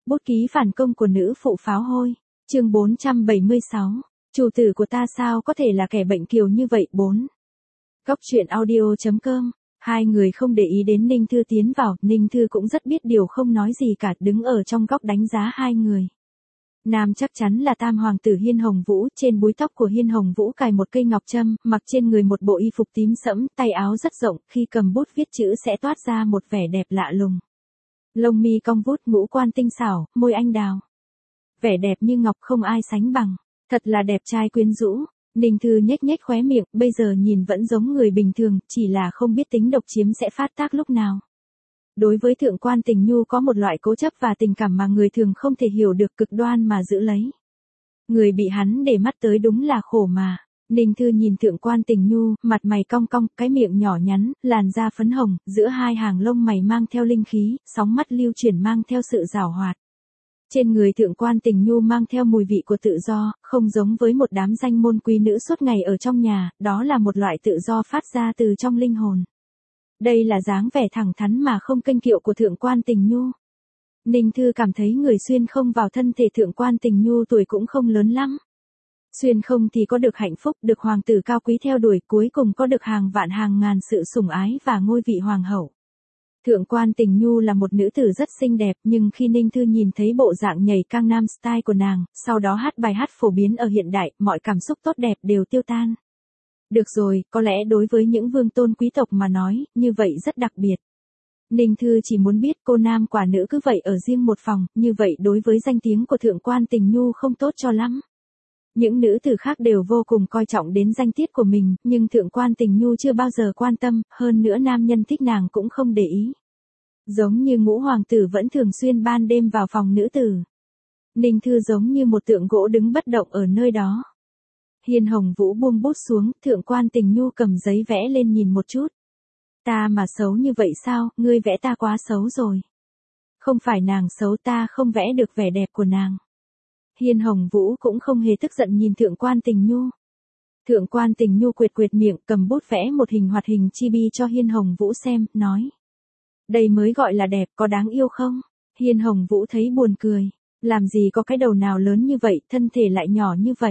Bút ký phản công của nữ phụ pháo hôi. Chương 476. Chủ tử của ta sao có thể là kẻ bệnh kiều như vậy 4. Góc truyện audio.com. Hai người không để ý đến Ninh Thư tiến vào, Ninh Thư cũng rất biết điều không nói gì cả, đứng ở trong góc đánh giá hai người. Nam chắc chắn là tam hoàng tử Hiên Hồng Vũ, trên búi tóc của Hiên Hồng Vũ cài một cây ngọc trâm, mặc trên người một bộ y phục tím sẫm, tay áo rất rộng, khi cầm bút viết chữ sẽ toát ra một vẻ đẹp lạ lùng. Lông mi cong vút, ngũ quan tinh xảo, môi anh đào. Vẻ đẹp như ngọc không ai sánh bằng, thật là đẹp trai quyến rũ. Ninh Thư nhếch nhếch khóe miệng, bây giờ nhìn vẫn giống người bình thường, chỉ là không biết tính độc chiếm sẽ phát tác lúc nào. Đối với thượng quan Tình Nhu có một loại cố chấp và tình cảm mà người thường không thể hiểu được, cực đoan mà giữ lấy. Người bị hắn để mắt tới đúng là khổ mà. Ninh Thư nhìn thượng quan Tình Nhu, mặt mày cong cong, cái miệng nhỏ nhắn, làn da phấn hồng, giữa hai hàng lông mày mang theo linh khí, sóng mắt lưu chuyển mang theo sự giảo hoạt. Trên người thượng quan Tình Nhu mang theo mùi vị của tự do, không giống với một đám danh môn quý nữ suốt ngày ở trong nhà, đó là một loại tự do phát ra từ trong linh hồn. Đây là dáng vẻ thẳng thắn mà không kênh kiệu của thượng quan Tình Nhu. Ninh Thư cảm thấy người xuyên không vào thân thể thượng quan Tình Nhu tuổi cũng không lớn lắm. Xuyên không thì có được hạnh phúc, được hoàng tử cao quý theo đuổi, cuối cùng có được hàng vạn hàng ngàn sự sủng ái và ngôi vị hoàng hậu. Thượng quan Tình Nhu là một nữ tử rất xinh đẹp, nhưng khi Ninh Thư nhìn thấy bộ dạng nhảy Gangnam Style của nàng, sau đó hát bài hát phổ biến ở hiện đại, mọi cảm xúc tốt đẹp đều tiêu tan. Được rồi, có lẽ đối với những vương tôn quý tộc mà nói, như vậy rất đặc biệt. Ninh Thư chỉ muốn biết cô nam quả nữ cứ vậy ở riêng một phòng, như vậy đối với danh tiếng của thượng quan Tình Nhu không tốt cho lắm. Những nữ tử khác đều vô cùng coi trọng đến danh tiết của mình, nhưng thượng quan Tình Nhu chưa bao giờ quan tâm, hơn nữa nam nhân thích nàng cũng không để ý. Giống như ngũ hoàng tử vẫn thường xuyên ban đêm vào phòng nữ tử. Ninh Thư giống như một tượng gỗ đứng bất động ở nơi đó. Hiên Hồng Vũ buông bút xuống, thượng quan Tình Nhu cầm giấy vẽ lên nhìn một chút. Ta mà xấu như vậy sao, ngươi vẽ ta quá xấu rồi. Không phải nàng xấu, ta không vẽ được vẻ đẹp của nàng. Hiên Hồng Vũ cũng không hề tức giận nhìn thượng quan Tình Nhu. Thượng quan Tình Nhu quệt quệt miệng, cầm bút vẽ một hình hoạt hình chibi cho Hiên Hồng Vũ xem, nói. Đây mới gọi là đẹp, có đáng yêu không? Hiên Hồng Vũ thấy buồn cười. Làm gì có cái đầu nào lớn như vậy, thân thể lại nhỏ như vậy.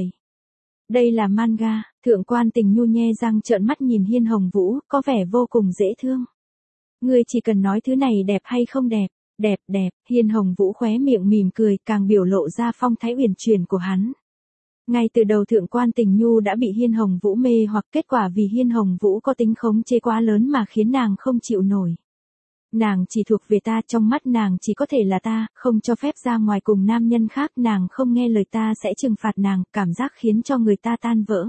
Đây là manga. Thượng quan Tình Nhu nhe răng trợn mắt nhìn Hiên Hồng Vũ, có vẻ vô cùng dễ thương. Ngươi chỉ cần nói thứ này đẹp hay không đẹp. Đẹp, đẹp. Hiên Hồng Vũ khóe miệng mỉm cười, càng biểu lộ ra phong thái uyển chuyển của hắn. Ngay từ đầu thượng quan Tình Nhu đã bị Hiên Hồng Vũ mê hoặc, kết quả vì Hiên Hồng Vũ có tính khống chế quá lớn mà khiến nàng không chịu nổi. Nàng chỉ thuộc về ta, trong mắt nàng chỉ có thể là ta, không cho phép ra ngoài cùng nam nhân khác, nàng không nghe lời ta sẽ trừng phạt nàng, cảm giác khiến cho người ta tan vỡ.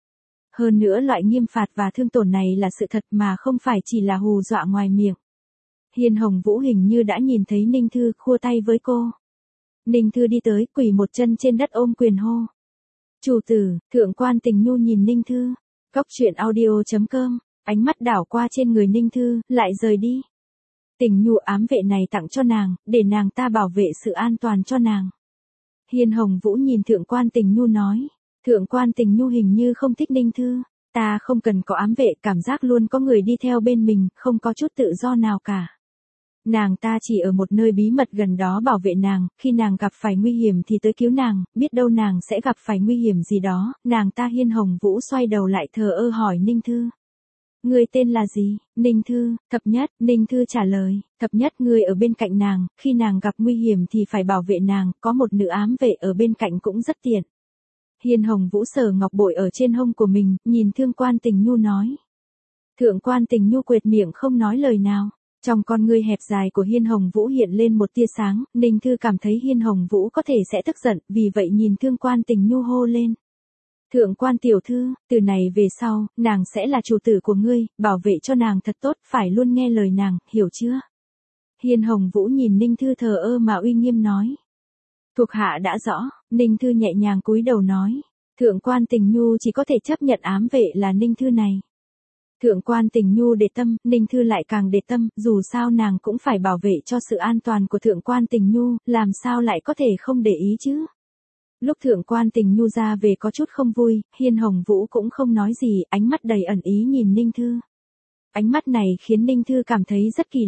Hơn nữa loại nghiêm phạt và thương tổn này là sự thật mà không phải chỉ là hù dọa ngoài miệng. Hiên Hồng Vũ hình như đã nhìn thấy Ninh Thư, khua tay với cô. Ninh Thư đi tới, quỳ một chân trên đất ôm quyền hô. Chủ tử. Thượng quan Tình Nhu nhìn Ninh Thư. Góc truyện audio.com. Ánh mắt đảo qua trên người Ninh Thư, lại rời đi. Tình Nhu ám vệ này tặng cho nàng, để nàng ta bảo vệ sự an toàn cho nàng. Hiên Hồng Vũ nhìn thượng quan Tình Nhu nói. Thượng quan Tình Nhu hình như không thích Ninh Thư. Ta không cần có ám vệ, cảm giác luôn có người đi theo bên mình, không có chút tự do nào cả. Nàng ta chỉ ở một nơi bí mật gần đó bảo vệ nàng, khi nàng gặp phải nguy hiểm thì tới cứu nàng, biết đâu nàng sẽ gặp phải nguy hiểm gì đó. Nàng ta. Hiên Hồng Vũ xoay đầu lại thờ ơ hỏi Ninh Thư. Ngươi tên là gì? Ninh Thư. Thập Nhất. Ninh Thư trả lời. Thập Nhất, ngươi ở bên cạnh nàng, khi nàng gặp nguy hiểm thì phải bảo vệ nàng, có một nữ ám vệ ở bên cạnh cũng rất tiện. Hiên Hồng Vũ sờ ngọc bội ở trên hông của mình, nhìn thượng quan Tình Nhu nói. Thượng quan Tình Nhu quệt miệng không nói lời nào. Trong con ngươi hẹp dài của Hiên Hồng Vũ hiện lên một tia sáng, Ninh Thư cảm thấy Hiên Hồng Vũ có thể sẽ tức giận, vì vậy nhìn thượng quan Tình Nhu hô lên. Thượng quan tiểu thư, từ này về sau, nàng sẽ là chủ tử của ngươi, bảo vệ cho nàng thật tốt, phải luôn nghe lời nàng, hiểu chưa? Hiên Hồng Vũ nhìn Ninh Thư thờ ơ mà uy nghiêm nói. Thuộc hạ đã rõ. Ninh Thư nhẹ nhàng cúi đầu nói. Thượng quan Tình Nhu chỉ có thể chấp nhận ám vệ là Ninh Thư này. Thượng quan Tình Nhu để tâm, Ninh Thư lại càng để tâm, dù sao nàng cũng phải bảo vệ cho sự an toàn của thượng quan Tình Nhu, làm sao lại có thể không để ý chứ? Lúc thượng quan Tình Nhu ra về có chút không vui, Hiên Hồng Vũ cũng không nói gì, ánh mắt đầy ẩn ý nhìn Ninh Thư. Ánh mắt này khiến Ninh Thư cảm thấy rất kỳ lạ.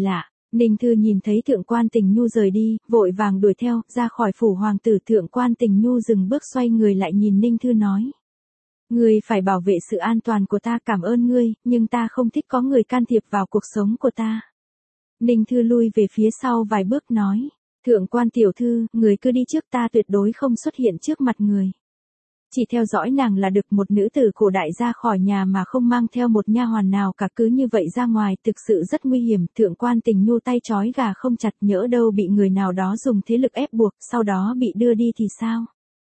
Ninh Thư nhìn thấy Thượng quan Tình Nhu rời đi, vội vàng đuổi theo, ra khỏi phủ hoàng tử. Thượng quan Tình Nhu dừng bước xoay người lại nhìn Ninh Thư nói. Ngươi phải bảo vệ sự an toàn của ta, cảm ơn ngươi, nhưng ta không thích có người can thiệp vào cuộc sống của ta. Ninh Thư lui về phía sau vài bước nói. Thượng quan tiểu thư, người cứ đi trước, ta tuyệt đối không xuất hiện trước mặt người. Chỉ theo dõi nàng là được. Một nữ tử cổ đại ra khỏi nhà mà không mang theo một nha hoàn nào cả, cứ như vậy ra ngoài thực sự rất nguy hiểm. Thượng quan Tình Nhu tay trói gà không chặt, nhỡ đâu bị người nào đó dùng thế lực ép buộc, sau đó bị đưa đi thì sao?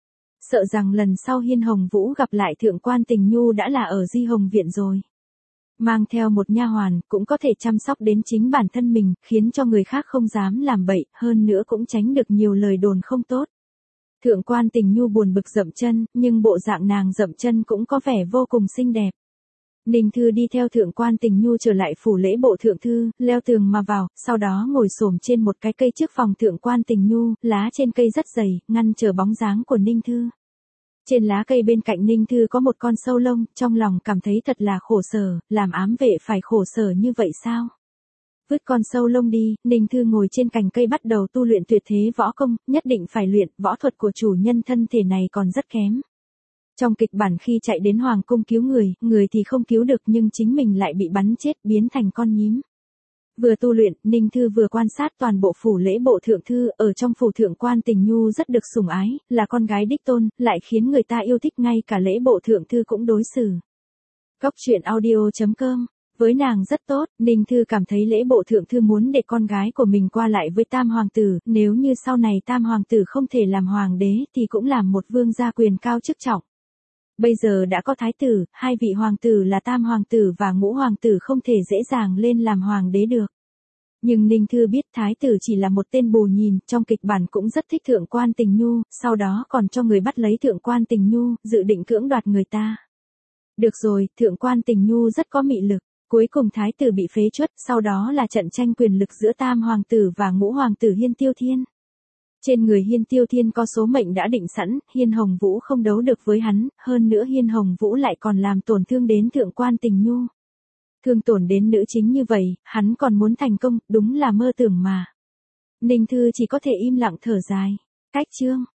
Sợ rằng lần sau Hiên Hồng Vũ gặp lại Thượng quan Tình Nhu đã là ở Di Hồng Viện rồi. Mang theo một nha hoàn, cũng có thể chăm sóc đến chính bản thân mình, khiến cho người khác không dám làm bậy, hơn nữa cũng tránh được nhiều lời đồn không tốt. Thượng quan Tình Nhu buồn bực dậm chân, nhưng bộ dạng nàng dậm chân cũng có vẻ vô cùng xinh đẹp. Ninh Thư đi theo Thượng quan Tình Nhu trở lại phủ lễ bộ thượng thư, leo tường mà vào, sau đó ngồi xổm trên một cái cây trước phòng Thượng quan Tình Nhu, lá trên cây rất dày, ngăn trở bóng dáng của Ninh Thư. Trên lá cây bên cạnh Ninh Thư có một con sâu lông, trong lòng cảm thấy thật là khổ sở, làm ám vệ phải khổ sở như vậy sao? Vứt con sâu lông đi, Ninh Thư ngồi trên cành cây bắt đầu tu luyện tuyệt thế võ công, nhất định phải luyện, võ thuật của chủ nhân thân thể này còn rất kém. Trong kịch bản khi chạy đến hoàng cung cứu người, người thì không cứu được nhưng chính mình lại bị bắn chết, biến thành con nhím. Vừa tu luyện, Ninh Thư vừa quan sát toàn bộ phủ lễ bộ thượng thư. Ở trong phủ Thượng quan Tình Nhu rất được sủng ái, là con gái đích tôn, lại khiến người ta yêu thích, ngay cả lễ bộ thượng thư cũng đối xử. Góc truyện audio.com. Với nàng rất tốt, Ninh Thư cảm thấy lễ bộ thượng thư muốn để con gái của mình qua lại với Tam Hoàng tử, nếu như sau này Tam Hoàng tử không thể làm hoàng đế thì cũng làm một vương gia quyền cao chức trọng. Bây giờ đã có thái tử, hai vị hoàng tử là Tam Hoàng tử và Ngũ Hoàng tử không thể dễ dàng lên làm hoàng đế được. Nhưng Ninh Thư biết thái tử chỉ là một tên bù nhìn, trong kịch bản cũng rất thích Thượng quan Tình Nhu, sau đó còn cho người bắt lấy Thượng quan Tình Nhu, dự định cưỡng đoạt người ta. Được rồi, Thượng quan Tình Nhu rất có mị lực. Cuối cùng thái tử bị phế truất, sau đó là trận tranh quyền lực giữa Tam Hoàng tử và Ngũ Hoàng tử Hiên Tiêu Thiên. Trên người Hiên Tiêu Thiên có số mệnh đã định sẵn, Hiên Hồng Vũ không đấu được với hắn, hơn nữa Hiên Hồng Vũ lại còn làm tổn thương đến Thượng quan Tình Nhu. Thương tổn đến nữ chính như vậy, hắn còn muốn thành công, đúng là mơ tưởng mà. Ninh Thư chỉ có thể im lặng thở dài. Cách chương